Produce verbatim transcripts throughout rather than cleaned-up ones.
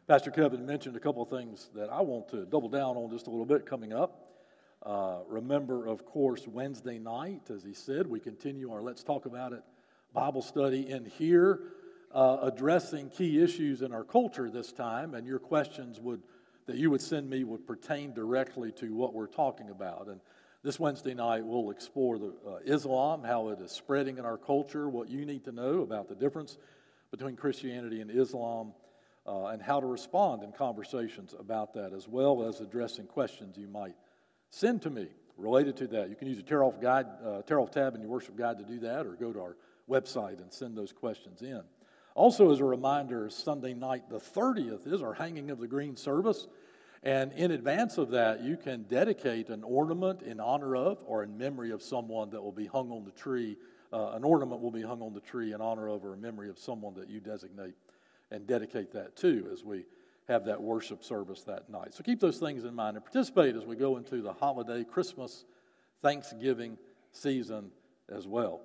Pastor Kevin mentioned a couple of things that I want to double down on just a little bit coming up. Uh, remember, of course, Wednesday night, as he said, we continue our Let's Talk About It Bible study in here, uh, addressing key issues in our culture this time, and your questions would that you would send me would pertain directly to what we're talking about. And this Wednesday night, we'll explore the uh, Islam, how it is spreading in our culture, what you need to know about the difference between Christianity and Islam, uh, and how to respond in conversations about that, as well as addressing questions you might send to me related to that. You can use a tear-off guide, uh, tear-off tab in your worship guide to do that, or go to our website and send those questions in. Also, as a reminder, Sunday night the thirtieth is our Hanging of the Green service, and in advance of that, you can dedicate an ornament in honor of or in memory of someone that will be hung on the tree. Uh, an ornament will be hung on the tree in honor of or in memory of someone that you designate and dedicate that to as we have that worship service that night. So keep those things in mind and participate as we go into the holiday, Christmas, Thanksgiving season as well.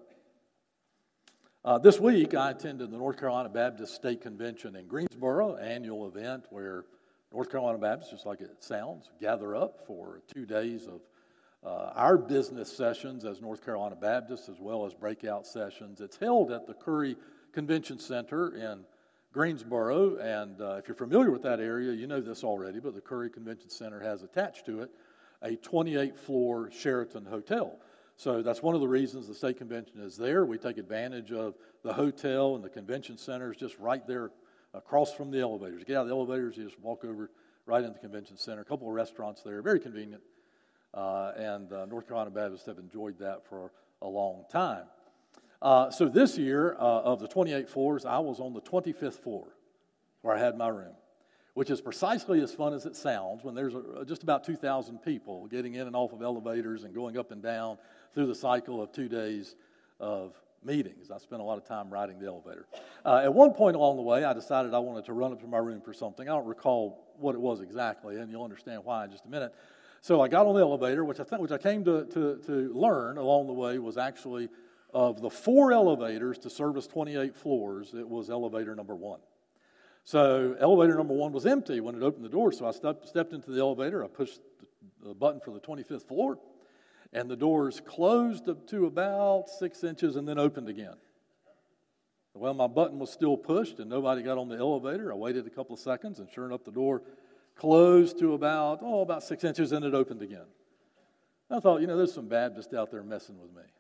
Uh, this week, I attended the North Carolina Baptist State Convention in Greensboro, annual event where North Carolina Baptists, just like it sounds, gather up for two days of uh, our business sessions as North Carolina Baptists, as well as breakout sessions. It's held at the Curry Convention Center in Greensboro, and uh, if you're familiar with that area, you know this already, but the Curry Convention Center has attached to it a twenty-eight floor Sheraton hotel. So that's one of the reasons the state convention is there. We take advantage of the hotel, and the convention center is just right there across from the elevators. You get out of the elevators, you just walk over right into the convention center. A couple of restaurants there, very convenient, uh, and uh, North Carolina Baptists have enjoyed that for a long time. Uh, so this year, uh, of the twenty-eight floors, I was on the twenty-fifth floor where I had my room, which is precisely as fun as it sounds when there's a, just about two thousand people getting in and off of elevators and going up and down through the cycle of two days of meetings. I spent a lot of time riding the elevator. Uh, at one point along the way, I decided I wanted to run up to my room for something. I don't recall what it was exactly, and you'll understand why in just a minute. So I got on the elevator, which I think, which I came to, to, to learn along the way was actually of the four elevators to service twenty-eight floors, it was elevator number one. So elevator number one was empty when it opened the door, so I stepped, stepped into the elevator. I pushed the button for the twenty-fifth floor, and the doors closed up to about six inches and then opened again. Well, my button was still pushed and nobody got on the elevator. I waited a couple of seconds, and sure enough, the door closed to about, oh, about six inches and it opened again. I thought, you know, there's some Baptists out there messing with me.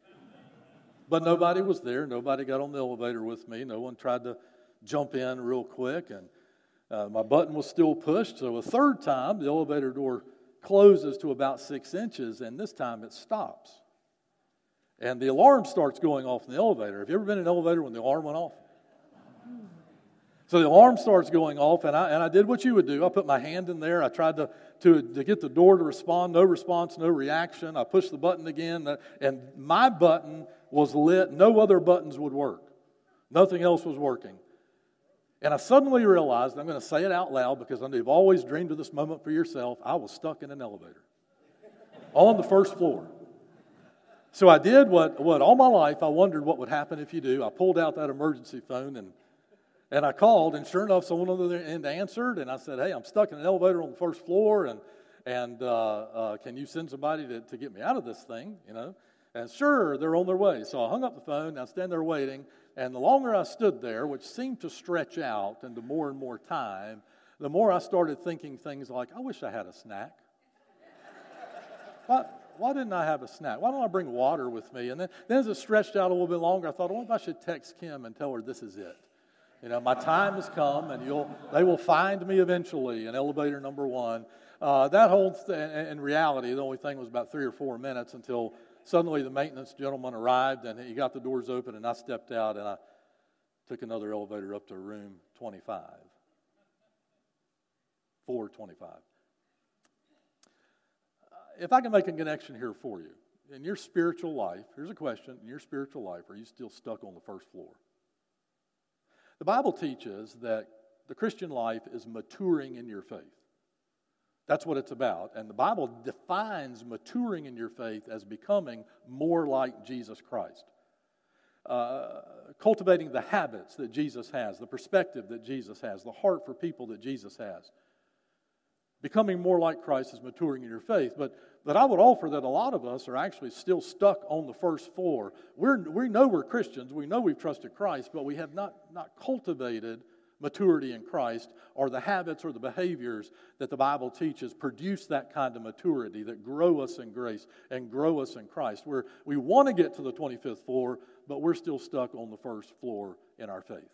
But nobody was there. Nobody got on the elevator with me. No one tried to jump in real quick, and uh, my button was still pushed. So a third time, the elevator door closes to about six inches, and this time it stops. And the alarm starts going off in the elevator. Have you ever been in an elevator when the alarm went off? So the alarm starts going off, and I and I did what you would do. I put my hand in there. I tried to, to, to get the door to respond. No response, no reaction. I pushed the button again, and my button was lit. No other buttons would work. Nothing else was working. And I suddenly realized, and I'm going to say it out loud because I know you've always dreamed of this moment for yourself, I was stuck in an elevator on the first floor. So I did what, what all my life I wondered what would happen if you do. I pulled out that emergency phone and and I called, and sure enough, someone on the other end answered, and I said, hey, I'm stuck in an elevator on the first floor, and and uh, uh, can you send somebody to, to get me out of this thing, you know? And sure, they're on their way. So I hung up the phone, and I stand there waiting, and the longer I stood there, which seemed to stretch out into more and more time, the more I started thinking things like, I wish I had a snack. why, why didn't I have a snack? Why don't I bring water with me? And then, then as it stretched out a little bit longer, I thought, I wonder if I should text Kim and tell her this is it. You know, my time has come, and you'll they will find me eventually in elevator number one. Uh, that whole, th- in reality, the only thing was about three or four minutes until suddenly the maintenance gentleman arrived, and he got the doors open, and I stepped out, and I took another elevator up to room twenty-five. four twenty-five. Uh, if I can make a connection here for you, in your spiritual life, here's a question, in your spiritual life, are you still stuck on the first floor? The Bible teaches that the Christian life is maturing in your faith. That's what it's about. And the Bible defines maturing in your faith as becoming more like Jesus Christ. uh, cultivating the habits that Jesus has, the perspective that Jesus has, the heart for people that Jesus has. Becoming more like Christ is maturing in your faith. But, but I would offer that a lot of us are actually still stuck on the first floor. We're, we know we're Christians. We know we've trusted Christ, but we have not, not cultivated maturity in Christ, or the habits or the behaviors that the Bible teaches produce that kind of maturity that grow us in grace and grow us in Christ. We're, we want to get to the twenty-fifth floor, but we're still stuck on the first floor in our faith.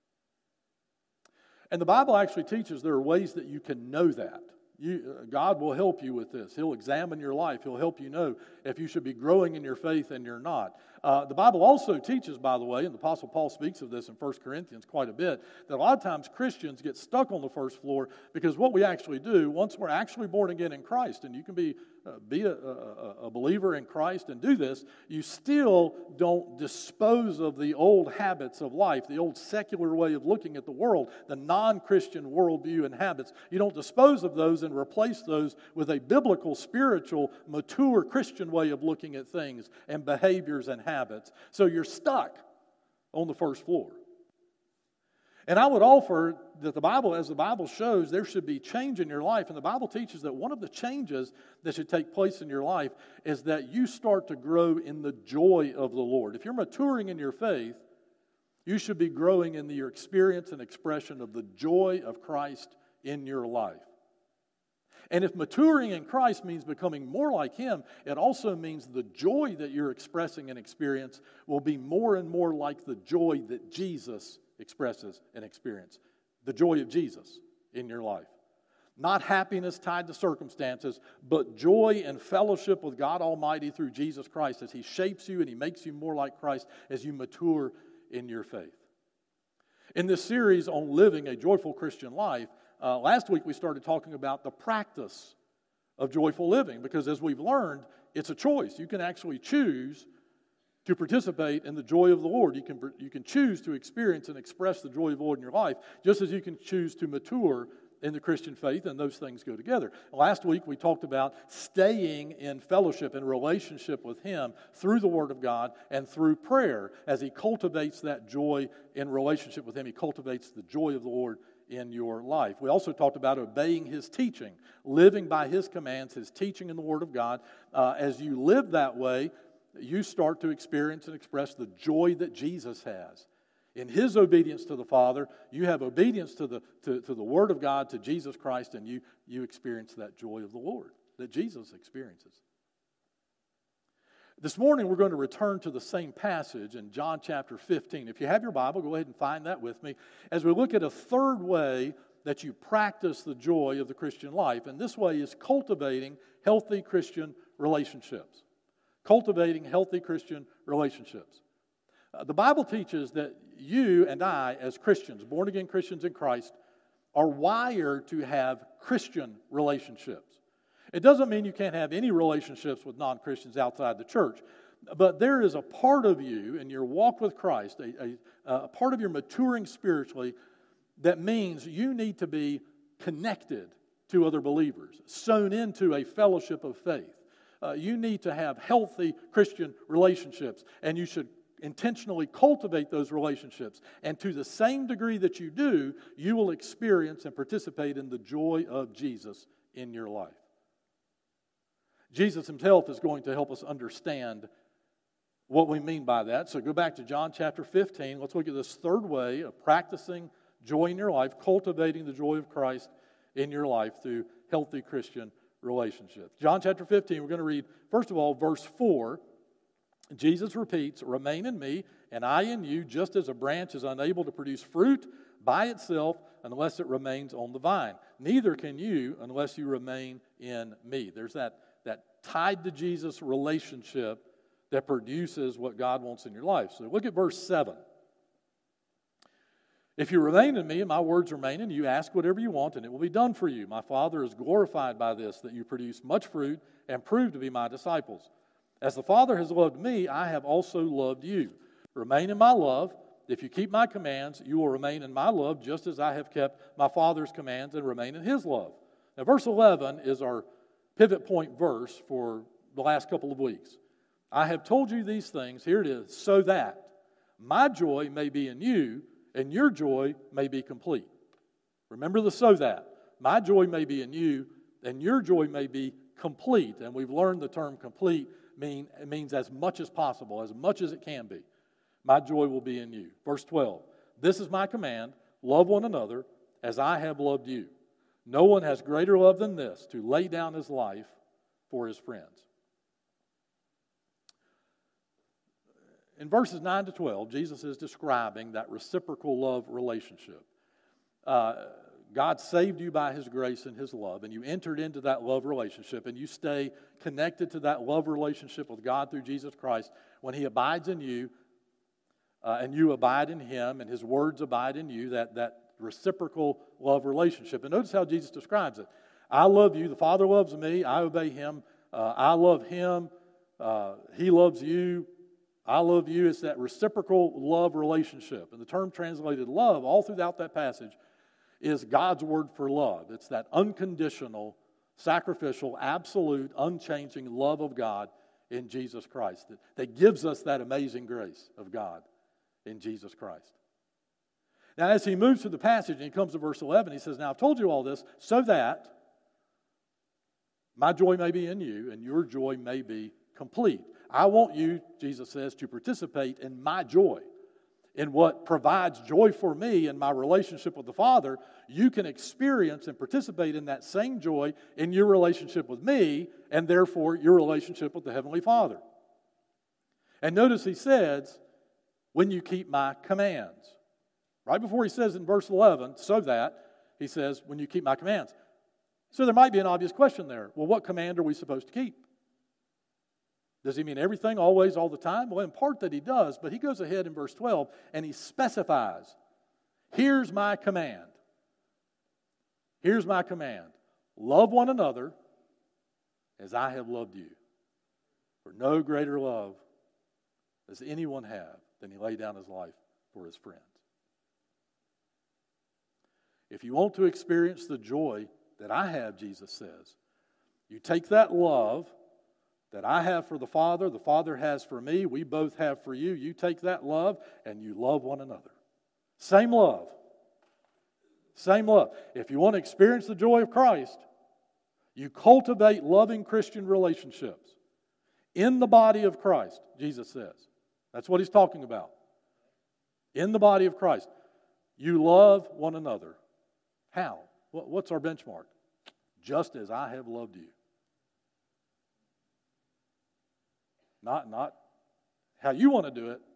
And the Bible actually teaches there are ways that you can know that. You, uh, God will help you with this. He'll examine your life. He'll help you know if you should be growing in your faith and you're not. Uh, the Bible also teaches, by the way, and the Apostle Paul speaks of this in First Corinthians quite a bit, that a lot of times Christians get stuck on the first floor because what we actually do, once we're actually born again in Christ, and you can be uh, be a, a, a believer in Christ and do this, you still don't dispose of the old habits of life, the old secular way of looking at the world, the non-Christian worldview and habits. You don't dispose of those and replace those with a biblical, spiritual, mature Christian way of looking at things and behaviors and habits. So you're stuck on the first floor. And I would offer that the Bible, as the Bible shows, there should be change in your life. And the Bible teaches that one of the changes that should take place in your life is that you start to grow in the joy of the Lord. If you're maturing in your faith, you should be growing in your experience and expression of the joy of Christ in your life. And if maturing in Christ means becoming more like Him, it also means the joy that you're expressing and experience will be more and more like the joy that Jesus expresses and experiences. The joy of Jesus in your life. Not happiness tied to circumstances, but joy and fellowship with God Almighty through Jesus Christ as He shapes you and He makes you more like Christ as you mature in your faith. In this series on living a joyful Christian life, Uh, last week we started talking about the practice of joyful living, because as we've learned, it's a choice. You can actually choose to participate in the joy of the Lord. You can, you can choose to experience and express the joy of the Lord in your life, just as you can choose to mature in the Christian faith, and those things go together. Last week we talked about staying in fellowship and relationship with Him through the Word of God and through prayer. As He cultivates that joy in relationship with Him, He cultivates the joy of the Lord in your life. We also talked about obeying His teaching, living by His commands, His teaching in the Word of God. Uh, as you live that way, you start to experience and express the joy that Jesus has. In His obedience to the Father, you have obedience to the to, to the Word of God, to Jesus Christ, and you, you experience that joy of the Lord that Jesus experiences. This morning, we're going to return to the same passage in John chapter fifteen. If you have your Bible, go ahead and find that with me as we look at a third way that you practice the joy of the Christian life. And this way is cultivating healthy Christian relationships. Cultivating healthy Christian relationships. Uh, the Bible teaches that you and I, as Christians, born-again Christians in Christ, are wired to have Christian relationships. It doesn't mean you can't have any relationships with non-Christians outside the church, but there is a part of you in your walk with Christ, a, a, a part of your maturing spiritually, that means you need to be connected to other believers, sown into a fellowship of faith. Uh, you need to have healthy Christian relationships, and you should intentionally cultivate those relationships. And to the same degree that you do, you will experience and participate in the joy of Jesus in your life. Jesus Himself is going to help us understand what we mean by that. So go back to John chapter fifteen. Let's look at this third way of practicing joy in your life, cultivating the joy of Christ in your life through healthy Christian relationships. John chapter fifteen, we're going to read, first of all, verse four. Jesus repeats, "Remain in me, and I in you, just as a branch is unable to produce fruit by itself unless it remains on the vine. Neither can you unless you remain in me." There's that, that tied to Jesus relationship that produces what God wants in your life. So look at verse seven. "If you remain in me and my words remain in you, ask whatever you want and it will be done for you. My Father is glorified by this, that you produce much fruit and prove to be my disciples. As the Father has loved me, I have also loved you. Remain in my love. If you keep my commands, you will remain in my love, just as I have kept my Father's commands and remain in His love." Now, verse eleven is our pivot point verse for the last couple of weeks. "I have told you these things," here it is, "so that my joy may be in you, and your joy may be complete. Remember the so that. My joy may be in you, and your joy may be complete. And we've learned the term complete mean, it means as much as possible, as much as it can be. My joy will be in you. Verse twelve, this is my command, love one another as I have loved you. No one has greater love than this, to lay down his life for his friends. In verses nine to twelve, Jesus is describing that reciprocal love relationship. Uh, God saved you by His grace and His love, and you entered into that love relationship, and you stay connected to that love relationship with God through Jesus Christ when He abides in you, uh, and you abide in Him, and His words abide in you, that, that reciprocal love relationship. And notice how Jesus describes it. I love you, the Father loves me, I obey Him, uh, I love Him, uh, He loves you, I love you. It's that reciprocal love relationship. And the term translated love all throughout that passage is God's word for love. It's that unconditional, sacrificial, absolute, unchanging love of God in Jesus Christ that, that gives us that amazing grace of God in Jesus Christ. Now, as he moves through the passage and he comes to verse eleven, he says, now I've told you all this so that my joy may be in you and your joy may be complete. I want you, Jesus says, to participate in my joy. In what provides joy for me in my relationship with the Father, you can experience and participate in that same joy in your relationship with me, and therefore your relationship with the Heavenly Father. And notice he says, when you keep my commands. Right before he says in verse eleven, so that, he says, when you keep my commands. So there might be an obvious question there. Well, what command are we supposed to keep? Does he mean everything, always, all the time? Well, in part that he does, but he goes ahead in verse twelve and he specifies, here's my command. Here's my command. Love one another as I have loved you. For no greater love does anyone have than he laid down his life for his friends. If you want to experience the joy that I have, Jesus says, you take that love that I have for the Father, the Father has for me, we both have for you. You take that love and you love one another. Same love. Same love. If you want to experience the joy of Christ, you cultivate loving Christian relationships in the body of Christ, Jesus says. That's what he's talking about. In the body of Christ. You love one another. How? What's our benchmark? Just as I have loved you. Not, not how you want to do it,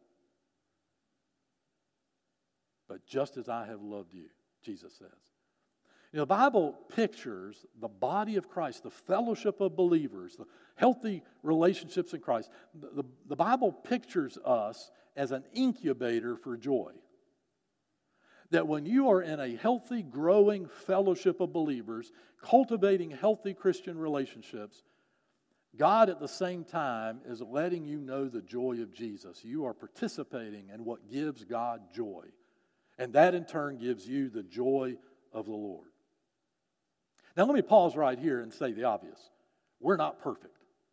but just as I have loved you, Jesus says. You know, the Bible pictures the body of Christ, the fellowship of believers, the healthy relationships in Christ. The, the, the Bible pictures us as an incubator for joy. That when you are in a healthy, growing fellowship of believers, cultivating healthy Christian relationships, God at the same time is letting you know the joy of Jesus. You are participating in what gives God joy. And that in turn gives you the joy of the Lord. Now let me pause right here and say the obvious. We're not perfect.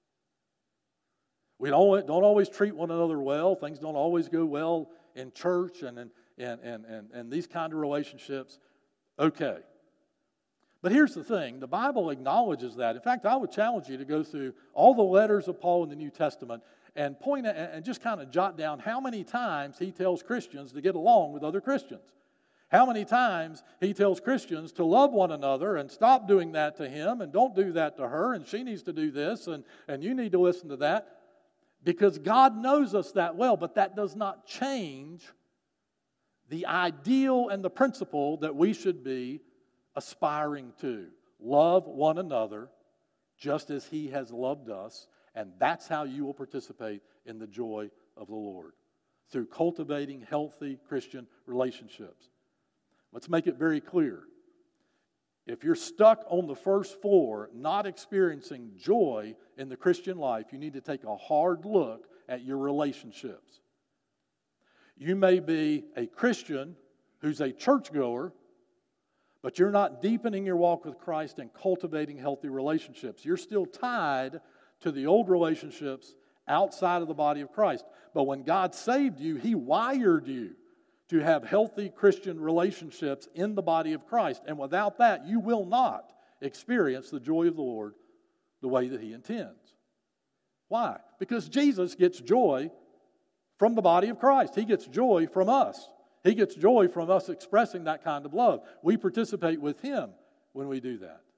We don't, don't always treat one another well. Things don't always go well in church and in and, and, and, and these kind of relationships. Okay. But here's the thing, the Bible acknowledges that. In fact, I would challenge you to go through all the letters of Paul in the New Testament and point at, and just kind of jot down how many times he tells Christians to get along with other Christians. How many times he tells Christians to love one another and stop doing that to him and don't do that to her and she needs to do this and, and you need to listen to that. Because God knows us that well, but that does not change the ideal and the principle that we should be aspiring to. Love one another just as he has loved us, and that's how you will participate in the joy of the Lord, through cultivating healthy Christian relationships. Let's make it very clear. If you're stuck on the first floor, not experiencing joy in the Christian life, you need to take a hard look at your relationships. You may be a Christian who's a churchgoer, but you're not deepening your walk with Christ and cultivating healthy relationships. You're still tied to the old relationships outside of the body of Christ. But when God saved you, He wired you to have healthy Christian relationships in the body of Christ. And without that, you will not experience the joy of the Lord the way that He intends. Why? Because Jesus gets joy from the body of Christ. He gets joy from us. He gets joy from us expressing that kind of love. We participate with Him when we do that.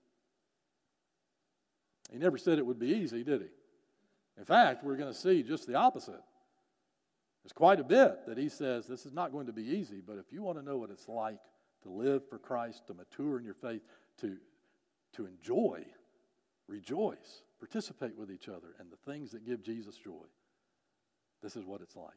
He never said it would be easy, did He? In fact, we're going to see just the opposite. There's quite a bit that He says this is not going to be easy, but if you want to know what it's like to live for Christ, to mature in your faith, to, to enjoy, rejoice, participate with each other, and the things that give Jesus joy, this is what it's like.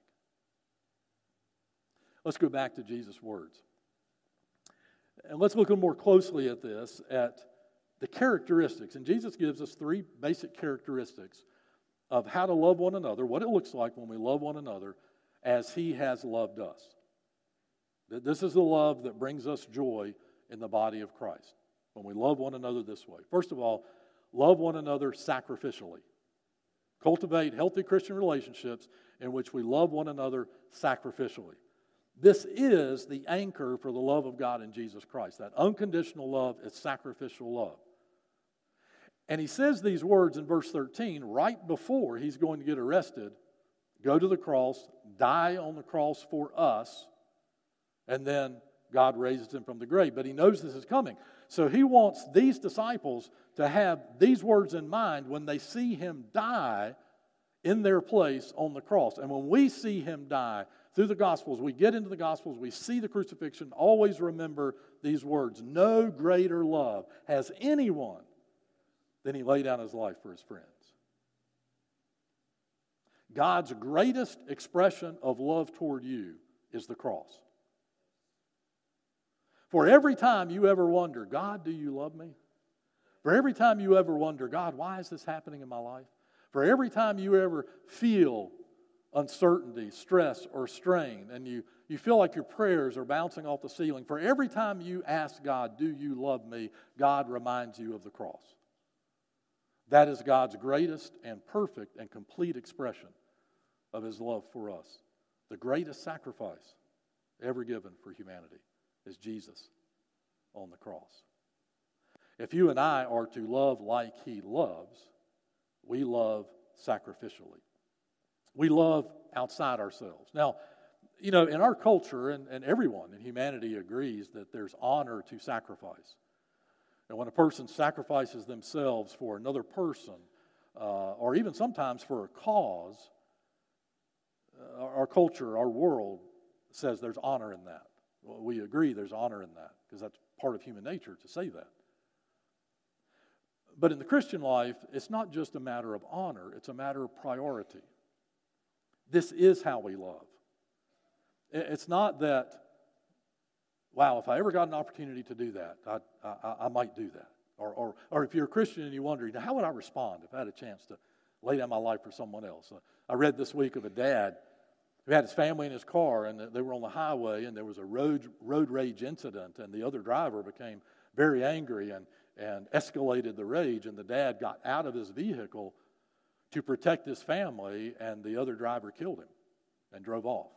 Let's go back to Jesus' words. And let's look a little more closely at this, at the characteristics. And Jesus gives us three basic characteristics of how to love one another, what it looks like when we love one another as He has loved us. This is the love that brings us joy in the body of Christ, when we love one another this way. First of all, love one another sacrificially. Cultivate healthy Christian relationships in which we love one another sacrificially. This is the anchor for the love of God in Jesus Christ. That unconditional love is sacrificial love. And He says these words in verse thirteen right before He's going to get arrested, go to the cross, die on the cross for us, and then God raises Him from the grave. But He knows this is coming. So He wants these disciples to have these words in mind when they see Him die in their place on the cross. And when we see Him die through the Gospels, we get into the Gospels, we see the crucifixion, always remember these words: no greater love has anyone than He laid down His life for His friends. God's greatest expression of love toward you is the cross. For every time you ever wonder, God, do you love me? For every time you ever wonder, God, why is this happening in my life? For every time you ever feel uncertainty, stress, or strain, and you, you feel like your prayers are bouncing off the ceiling, for every time you ask God, do you love me, God reminds you of the cross. That is God's greatest and perfect and complete expression of His love for us. The greatest sacrifice ever given for humanity is Jesus on the cross. If you and I are to love like He loves, we love sacrificially. We love outside ourselves. Now, you know, in our culture, and, and everyone in humanity agrees that there's honor to sacrifice. And when a person sacrifices themselves for another person, uh, or even sometimes for a cause, uh, our culture, our world says there's honor in that. Well, we agree there's honor in that, because that's part of human nature to say that. But in the Christian life, it's not just a matter of honor, it's a matter of priority. This is how we love. It's not that, wow, if I ever got an opportunity to do that, I, I, I might do that. Or, or, or if you're a Christian and you wonder, how would I respond if I had a chance to lay down my life for someone else? I read this week of a dad who had his family in his car, and they were on the highway, and there was a road road rage incident, and the other driver became very angry and, and escalated the rage, and the dad got out of his vehicle to protect his family, and the other driver killed him and drove off.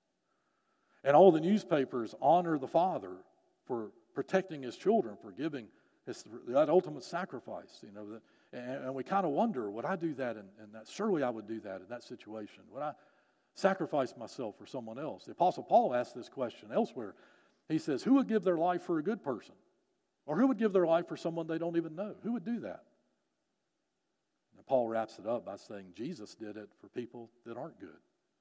And all the newspapers honor the father for protecting his children, for giving his, that ultimate sacrifice. You know, that, and, and we kind of wonder, would I do that? In, in that? Surely I would do that in that situation. Would I sacrifice myself for someone else? The Apostle Paul asked this question elsewhere. He says, who would give their life for a good person? Or who would give their life for someone they don't even know? Who would do that? And Paul wraps it up by saying Jesus did it for people that aren't good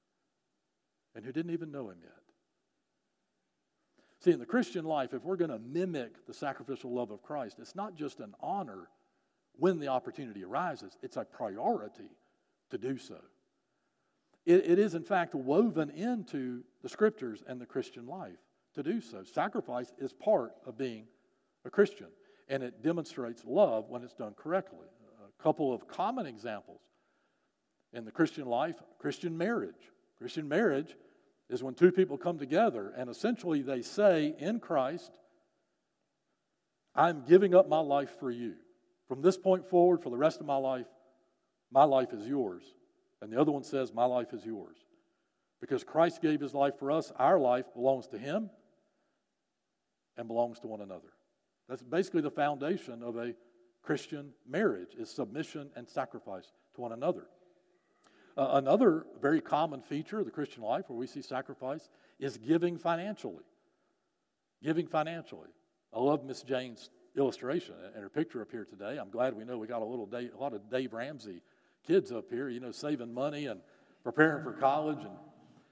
and who didn't even know Him yet. See, in the Christian life, if we're going to mimic the sacrificial love of Christ, it's not just an honor when the opportunity arises, it's a priority to do so. It, it is, in fact, woven into the Scriptures and the Christian life to do so. Sacrifice is part of being a Christian, and it demonstrates love when it's done correctly. A couple of common examples in the Christian life: Christian marriage. Christian marriage is when two people come together and essentially they say in Christ, I'm giving up my life for you. From this point forward, for the rest of my life, my life is yours And the other one says, my life is yours. Because Christ gave his life for us, our life belongs to him and belongs to one another. That's basically the foundation of a Christian marriage, is submission and sacrifice to one another. Uh, another very common feature of the Christian life where we see sacrifice is giving financially. Giving financially. I love Miss Jane's illustration and her picture up here today. I'm glad we know we got a little Dave, a lot of Dave Ramsey kids up here, you know, saving money and preparing for college. And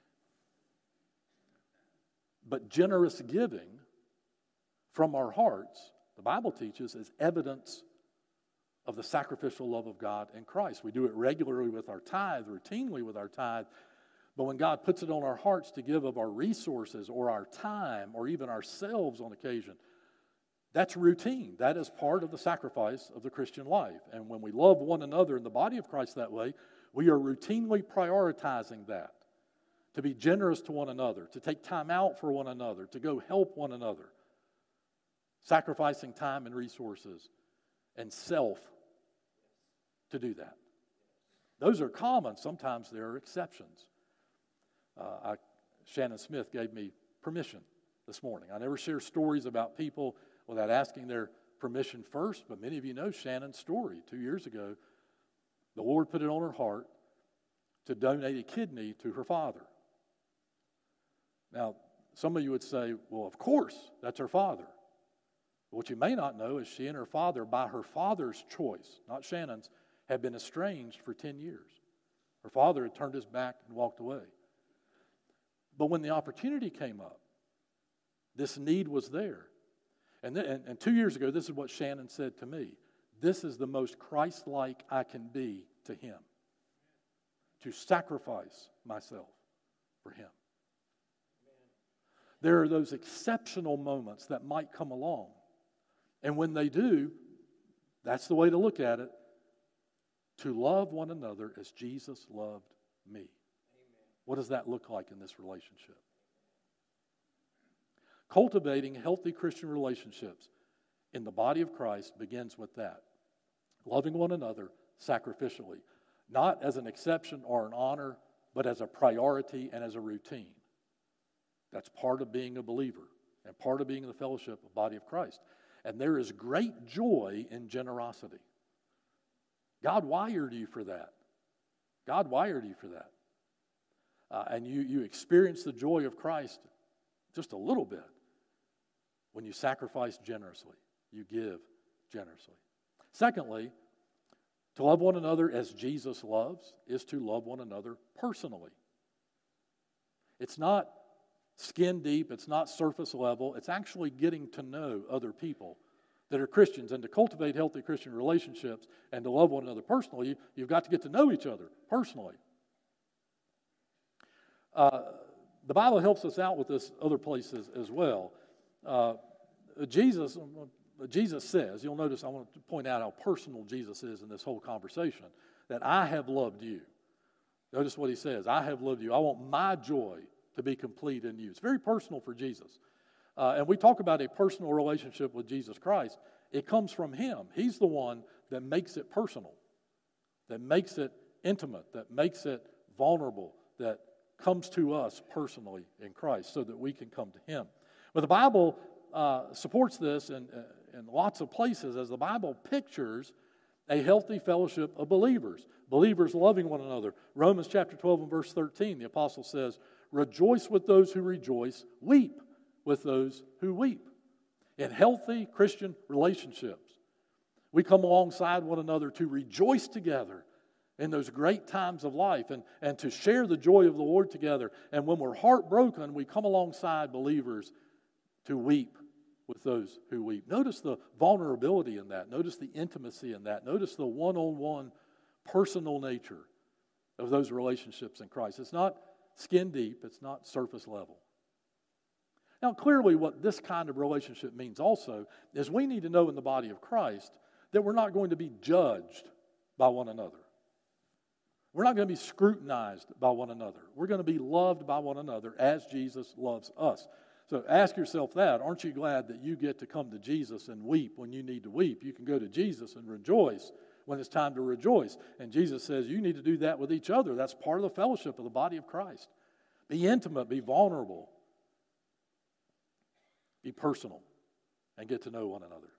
But generous giving from our hearts, the Bible teaches, is evidence of the sacrificial love of God in Christ. We do it regularly with our tithe, routinely with our tithe, but when God puts it on our hearts to give of our resources or our time or even ourselves on occasion, that's routine. That is part of the sacrifice of the Christian life. And when we love one another in the body of Christ that way, we are routinely prioritizing that, to be generous to one another, to take time out for one another, to go help one another, sacrificing time and resources and self to do that. Those are common. Sometimes there are exceptions. Uh, I, Shannon Smith gave me permission this morning. I never share stories about people without asking their permission first, but many of you know Shannon's story. Two years ago, the Lord put it on her heart to donate a kidney to her father. Now, some of you would say, well, of course, that's her father. But what you may not know is she and her father, by her father's choice, not Shannon's, had been estranged for ten years. Her father had turned his back and walked away. But when the opportunity came up, this need was there. And, th- and, and two years ago, this is what Shannon said to me. This is the most Christ-like I can be to him, to sacrifice myself for him. There are those exceptional moments that might come along. And when they do, that's the way to look at it. To love one another as Jesus loved me. Amen. What does that look like in this relationship? Cultivating healthy Christian relationships in the body of Christ begins with that. Loving one another sacrificially. Not as an exception or an honor, but as a priority and as a routine. That's part of being a believer and part of being in the fellowship of the body of Christ. And there is great joy in generosity. God wired you for that. God wired you for that. Uh, and you, you experience the joy of Christ just a little bit when you sacrifice generously. You give generously. Secondly, to love one another as Jesus loves is to love one another personally. It's not skin deep, it's not surface level, it's actually getting to know other people that are Christians. And to cultivate healthy Christian relationships and to love one another personally, you've got to get to know each other personally. Uh, the Bible helps us out with this other places as well. Uh, Jesus, Jesus says, you'll notice I want to point out how personal Jesus is in this whole conversation, that I have loved you. Notice what he says, I have loved you. I want my joy to be complete in you. It's very personal for Jesus. Uh, and we talk about a personal relationship with Jesus Christ. It comes from him. He's the one that makes it personal, that makes it intimate, that makes it vulnerable, that comes to us personally in Christ so that we can come to him. But the Bible uh, supports this in, in lots of places as the Bible pictures a healthy fellowship of believers, believers loving one another. Romans chapter twelve and verse thirteen, the apostle says, rejoice with those who rejoice, weep with those who weep. In healthy Christian relationships, we come alongside one another to rejoice together in those great times of life and, and to share the joy of the Lord together. And when we're heartbroken, we come alongside believers to weep with those who weep. Notice the vulnerability in that. Notice the intimacy in that. Notice the one-on-one personal nature of those relationships in Christ. It's not skin deep. It's not surface level. Now, clearly what this kind of relationship means also is we need to know in the body of Christ that we're not going to be judged by one another. We're not going to be scrutinized by one another. We're going to be loved by one another as Jesus loves us. So ask yourself that. Aren't you glad that you get to come to Jesus and weep when you need to weep? You can go to Jesus and rejoice when it's time to rejoice. And Jesus says you need to do that with each other. That's part of the fellowship of the body of Christ. Be intimate, be vulnerable, be personal, and get to know one another.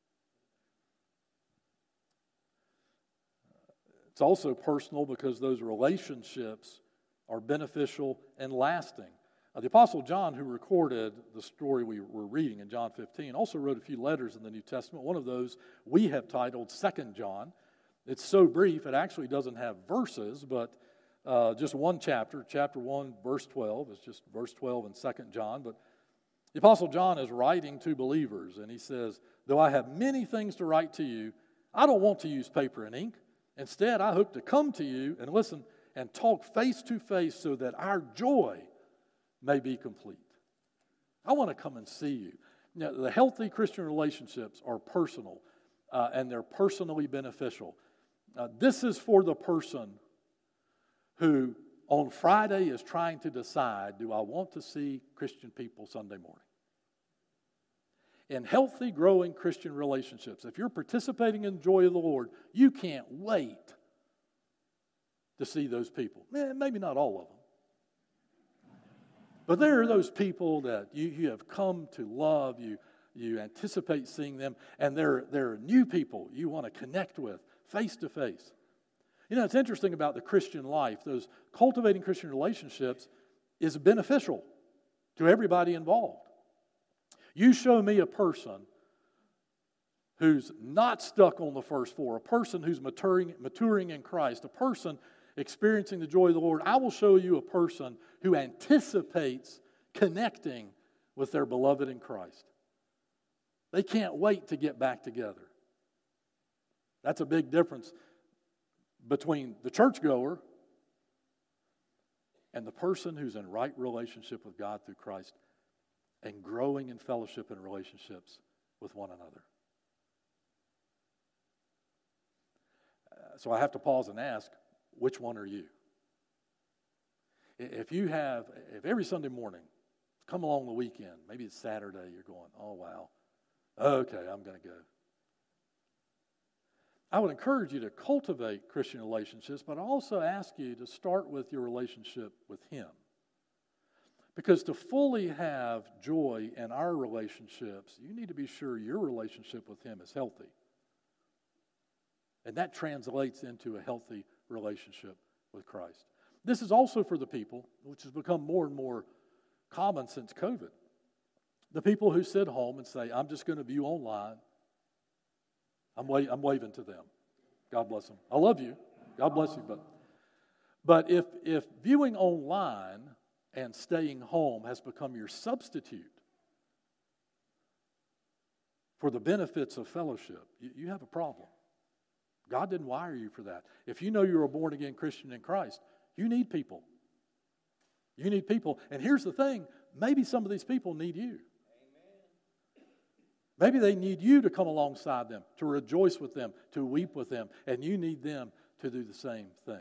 It's also personal because those relationships are beneficial and lasting. Uh, the Apostle John, who recorded the story we were reading in John fifteen, also wrote a few letters in the New Testament. One of those we have titled Second John. It's so brief, it actually doesn't have verses, but uh, just one chapter, chapter one, verse twelve. It's just verse twelve in Second John. But the Apostle John is writing to believers, and he says, though I have many things to write to you, I don't want to use paper and ink. Instead, I hope to come to you and listen and talk face to face so that our joy may be complete. I want to come and see you. Now, the healthy Christian relationships are personal, uh, and they're personally beneficial. Uh, this is for the person who on Friday is trying to decide, do I want to see Christian people Sunday morning? In healthy, growing Christian relationships, if you're participating in the joy of the Lord, you can't wait to see those people. Eh, maybe not all of them. But there are those people that you, you have come to love, you, you anticipate seeing them, and there, there are new people you want to connect with face to face. You know, it's interesting about the Christian life. Those cultivating Christian relationships is beneficial to everybody involved. You show me a person who's not stuck on the first floor, a person who's maturing, maturing in Christ, a person experiencing the joy of the Lord. I will show you a person who anticipates connecting with their beloved in Christ. They can't wait to get back together. That's a big difference between the churchgoer and the person who's in right relationship with God through Christ and growing in fellowship and relationships with one another. Uh, so I have to pause and ask, which one are you? If you have, if every Sunday morning, come along the weekend, maybe it's Saturday, you're going, oh wow, okay, I'm going to go. I would encourage you to cultivate Christian relationships, but I also ask you to start with your relationship with Him. Because to fully have joy in our relationships, you need to be sure your relationship with Him is healthy. And that translates into a healthy relationship with Christ. This is also for the people, which has become more and more common since COVID. The people who sit home and say, I'm just going to view online. I'm, wa- I'm waving to them. God bless them. I love you. God bless you. But, but if, if viewing online and staying home has become your substitute for the benefits of fellowship, you, you have a problem. God didn't wire you for that. If you know you're a born-again Christian in Christ, you need people. You need people. And here's the thing, maybe some of these people need you. Maybe they need you to come alongside them, to rejoice with them, to weep with them, and you need them to do the same thing.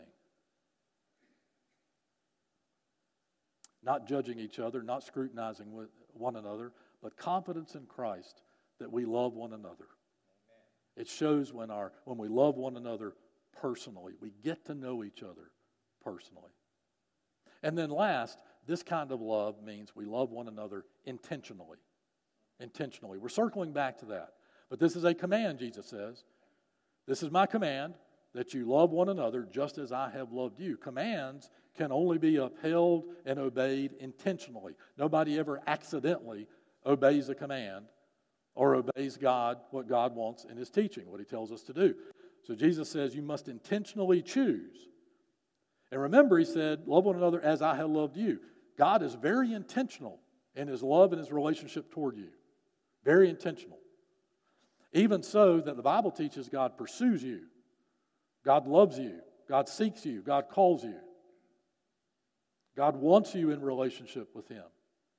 Not judging each other, not scrutinizing with one another, but confidence in Christ that we love one another. Amen. It shows when our when we love one another personally. We get to know each other personally. And then last, this kind of love means we love one another intentionally. Intentionally. We're circling back to that. But this is a command, Jesus says. This is my command, that you love one another just as I have loved you. Commands can only be upheld and obeyed intentionally. Nobody ever accidentally obeys a command or obeys God, what God wants in His teaching, what He tells us to do. So Jesus says you must intentionally choose. And remember, He said, love one another as I have loved you. God is very intentional in His love and His relationship toward you. Very intentional. Even so that the Bible teaches God pursues you. God loves you. God seeks you. God calls you. God wants you in relationship with Him.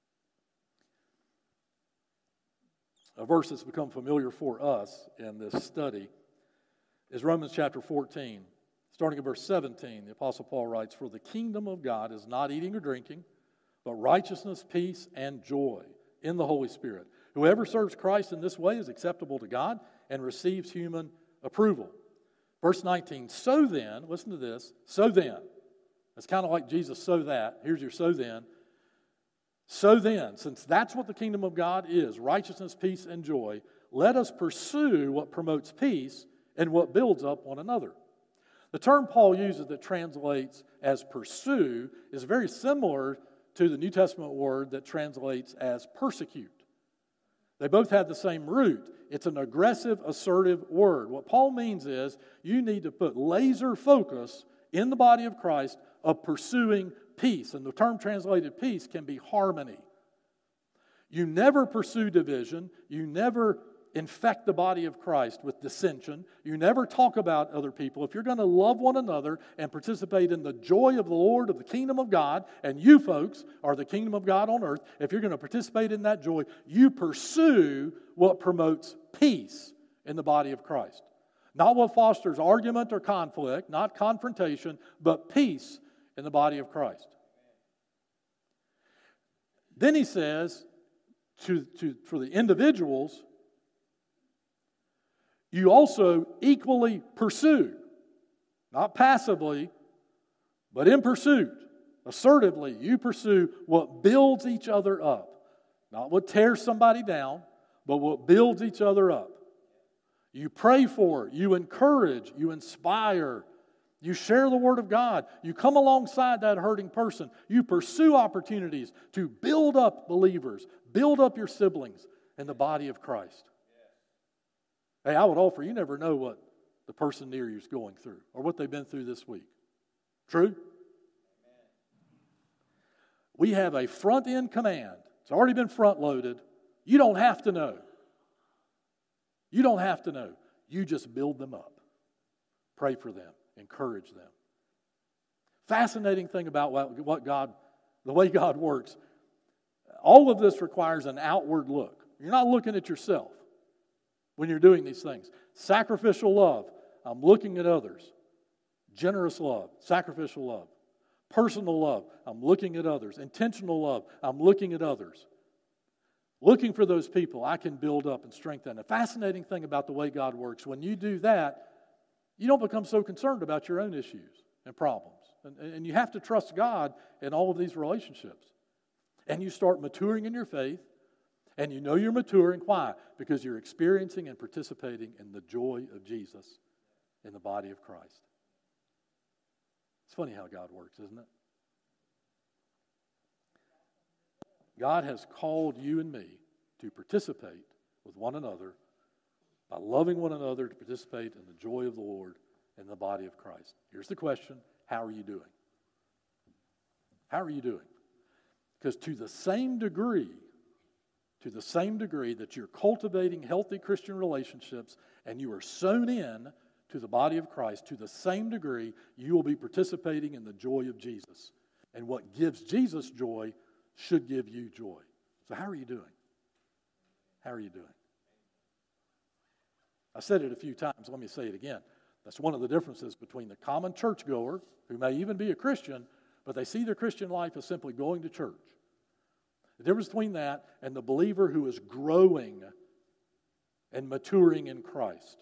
A verse that's become familiar for us in this study is Romans chapter fourteen. Starting at verse seventeen, the Apostle Paul writes, for the kingdom of God is not eating or drinking, but righteousness, peace, and joy in the Holy Spirit. Whoever serves Christ in this way is acceptable to God and receives human approval. Verse nineteen, so then, listen to this, so then, it's kind of like Jesus, so that, here's your so then. So then, since that's what the kingdom of God is, righteousness, peace, and joy, let us pursue what promotes peace and what builds up one another. The term Paul uses that translates as pursue is very similar to the New Testament word that translates as persecute. They both have the same root. It's an aggressive, assertive word. What Paul means is you need to put laser focus in the body of Christ of pursuing peace. And the term translated peace can be harmony. You never pursue division. You never infect the body of Christ with dissension. You never talk about other people. If you're going to love one another and participate in the joy of the Lord of the kingdom of God, and you folks are the kingdom of God on earth, if you're going to participate in that joy, you pursue what promotes peace in the body of Christ. Not what fosters argument or conflict, not confrontation, but peace in the body of Christ. Then he says, to, to, for the individuals, you also equally pursue, not passively, but in pursuit, assertively, you pursue what builds each other up. Not what tears somebody down, but what builds each other up. You pray for, you encourage, you inspire, you share the Word of God. You come alongside that hurting person. You pursue opportunities to build up believers, build up your siblings in the body of Christ. Hey, I would offer, you never know what the person near you is going through or what they've been through this week. True? We have a front-end command. It's already been front-loaded. You don't have to know. You don't have to know. You just build them up. Pray for them. Encourage them. Fascinating thing about what God, the way God works, all of this requires an outward look. You're not looking at yourself when you're doing these things. Sacrificial love, I'm looking at others. Generous love, sacrificial love. Personal love, I'm looking at others. Intentional love, I'm looking at others. Looking for those people I can build up and strengthen. The fascinating thing about the way God works, when you do that, you don't become so concerned about your own issues and problems. And, and you have to trust God in all of these relationships. And you start maturing in your faith, and you know you're maturing. Why? Because you're experiencing and participating in the joy of Jesus in the body of Christ. It's funny how God works, isn't it? God has called you and me to participate with one another by loving one another, to participate in the joy of the Lord in the body of Christ. Here's the question, how are you doing? How are you doing? Because to the same degree, to the same degree that you're cultivating healthy Christian relationships and you are sown in to the body of Christ, to the same degree you will be participating in the joy of Jesus. And what gives Jesus joy should give you joy. So how are you doing? How are you doing? I said it a few times, let me say it again. That's one of the differences between the common churchgoer, who may even be a Christian, but they see their Christian life as simply going to church. The difference between that and the believer who is growing and maturing in Christ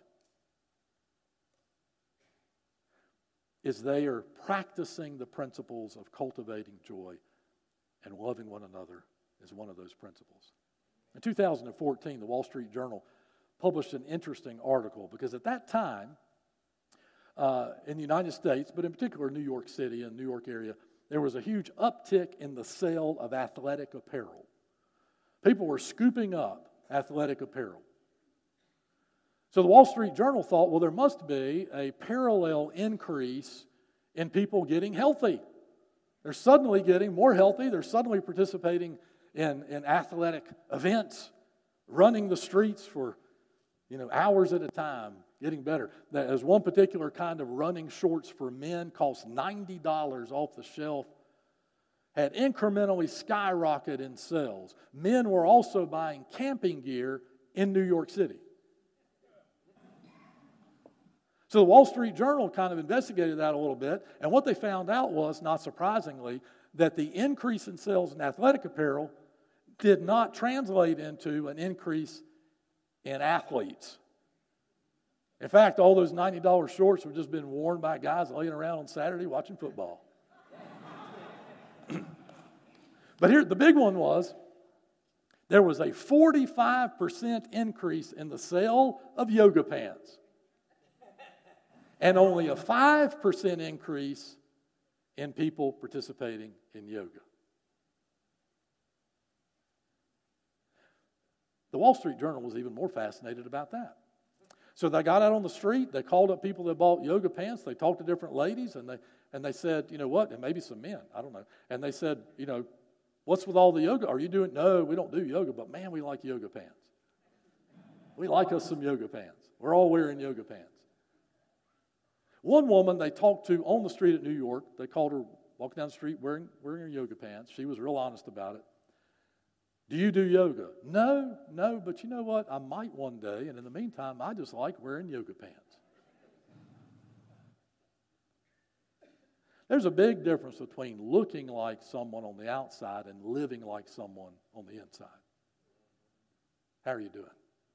is they are practicing the principles of cultivating joy, and loving one another is one of those principles. In two thousand fourteen, the Wall Street Journal published an interesting article because at that time, uh, in the United States, but in particular New York City and New York area, there was a huge uptick in the sale of athletic apparel. People were scooping up athletic apparel. So the Wall Street Journal thought, well, there must be a parallel increase in people getting healthy. They're suddenly getting more healthy. They're suddenly participating in, in athletic events, running the streets for you know, hours at a time, getting better. There's one particular kind of running shorts for men, cost ninety dollars off the shelf, had incrementally skyrocketed in sales. Men were also buying camping gear in New York City. So the Wall Street Journal kind of investigated that a little bit, and what they found out was, not surprisingly, that the increase in sales in athletic apparel did not translate into an increase in athletes. In fact, all those ninety dollar shorts have just been worn by guys laying around on Saturday watching football. But here, the big one was, there was a forty-five percent increase in the sale of yoga pants. And only a five percent increase in people participating in yoga. The Wall Street Journal was even more fascinated about that. So they got out on the street, they called up people that bought yoga pants, they talked to different ladies, and they and they said, you know what, and maybe some men, I don't know. And they said, you know, what's with all the yoga? Are you doing, no, we don't do yoga, but man, we like yoga pants. We like us some yoga pants. We're all wearing yoga pants. One woman they talked to on the street at New York, they called her walking down the street wearing, wearing her yoga pants. She was real honest about it. Do you do yoga? No, no, but you know what? I might one day, and in the meantime, I just like wearing yoga pants. There's a big difference between looking like someone on the outside and living like someone on the inside. How are you doing?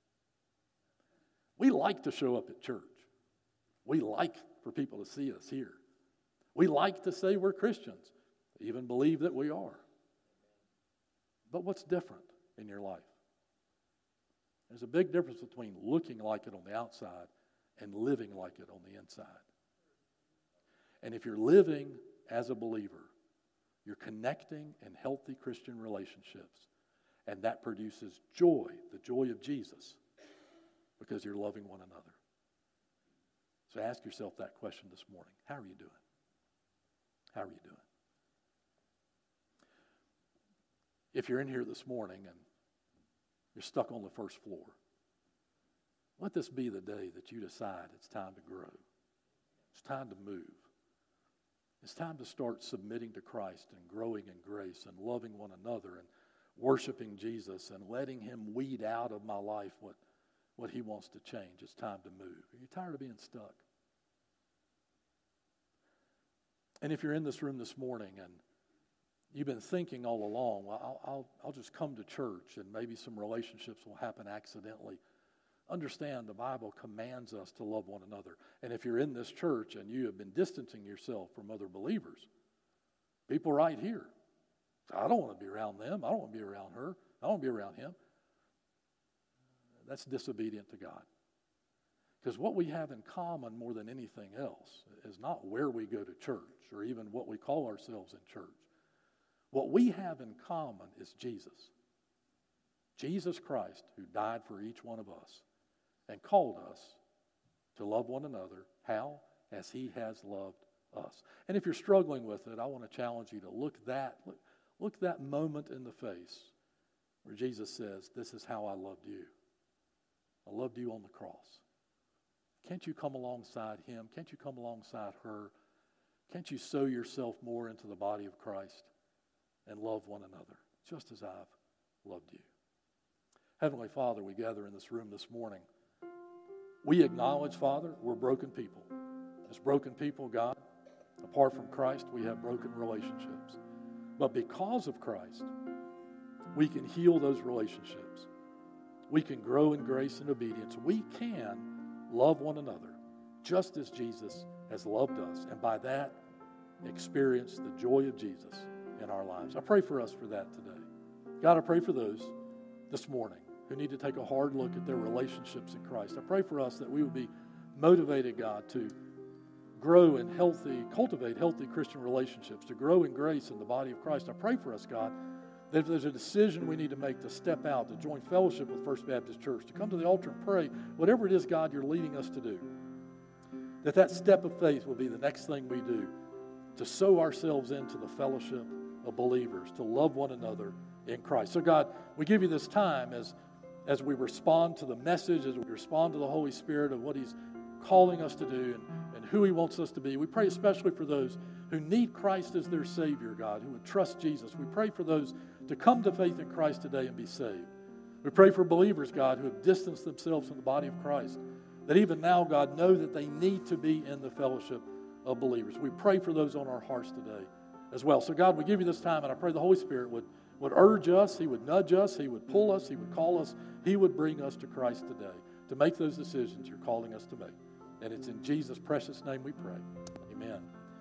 We like to show up at church. We like for people to see us here. We like to say we're Christians, even believe that we are. But what's different in your life? There's a big difference between looking like it on the outside and living like it on the inside. And if you're living as a believer, you're connecting in healthy Christian relationships, and that produces joy, the joy of Jesus, because you're loving one another. So ask yourself that question this morning. How are you doing? How are you doing? If you're in here this morning and you're stuck on the first floor, let this be the day that you decide it's time to grow. It's time to move. It's time to start submitting to Christ and growing in grace and loving one another and worshiping Jesus and letting him weed out of my life what, what he wants to change. It's time to move. Are you tired of being stuck? And if you're in this room this morning and you've been thinking all along, well, I'll, I'll, I'll just come to church and maybe some relationships will happen accidentally. Understand the Bible commands us to love one another. And if you're in this church and you have been distancing yourself from other believers, people right here, I don't want to be around them. I don't want to be around her. I don't want to be around him. That's disobedient to God. Because what we have in common more than anything else is not where we go to church or even what we call ourselves in church. What we have in common is Jesus. Jesus Christ, who died for each one of us and called us to love one another. How? As he has loved us. And if you're struggling with it, I want to challenge you to look that, look, look that moment in the face where Jesus says, this is how I loved you. I loved you on the cross. Can't you come alongside him? Can't you come alongside her? Can't you sow yourself more into the body of Christ and love one another, just as I've loved you? Heavenly Father, we gather in this room this morning. We acknowledge, Father, we're broken people. As broken people, God, apart from Christ, we have broken relationships. But because of Christ, we can heal those relationships. We can grow in grace and obedience. We can love one another just as Jesus has loved us. And by that, experience the joy of Jesus in our lives. I pray for us for that today. God, I pray for those this morning who need to take a hard look at their relationships in Christ. I pray for us that we would be motivated, God, to grow in healthy, cultivate healthy Christian relationships, to grow in grace in the body of Christ. I pray for us, God, that if there's a decision we need to make to step out, to join fellowship with First Baptist Church, to come to the altar and pray, whatever it is, God, you're leading us to do, that that step of faith will be the next thing we do, to sow ourselves into the fellowship of believers, to love one another in Christ. So, God, we give you this time as as we respond to the message, as we respond to the Holy Spirit of what he's calling us to do and, and who he wants us to be. We pray especially for those who need Christ as their Savior, God, who would trust Jesus. We pray for those to come to faith in Christ today and be saved. We pray for believers, God, who have distanced themselves from the body of Christ, that even now, God, know that they need to be in the fellowship of believers. We pray for those on our hearts today as well. So, God, we give you this time, and I pray the Holy Spirit would would urge us, he would nudge us, he would pull us, he would call us, he would bring us to Christ today, to make those decisions you're calling us to make. And it's in Jesus' precious name we pray. Amen.